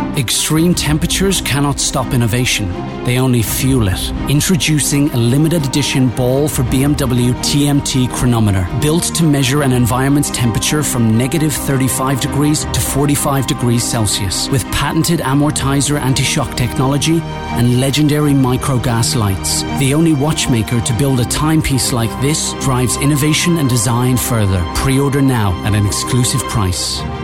Extreme temperatures cannot stop innovation. They only fuel it. Introducing a limited edition ball for BMW TMT chronometer, built to measure an environment's temperature from negative 35 degrees to 45 degrees Celsius, with patented amortizer anti-shock technology and legendary microgas lights. The only watchmaker to build a timepiece like this drives innovation and design further. Pre-order now at an exclusive price.